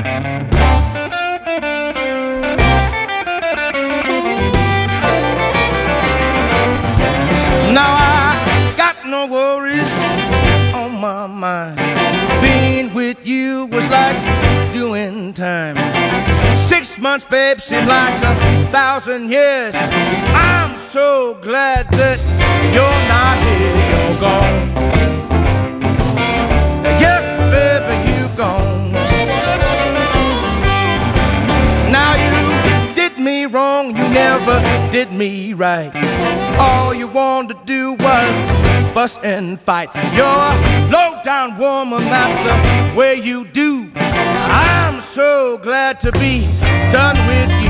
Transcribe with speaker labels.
Speaker 1: Now I got no worries on my mind. Being with you was like doing time. 6 months, babe, seemed like 1,000 years. I'm so glad that you're not here, you're gone. Yes, baby, you're gone. Now you did me wrong, you never did me right. All you wanted to do was fuss and fight. You're a low-down woman, that's the way you do. I'm so glad to be done with you.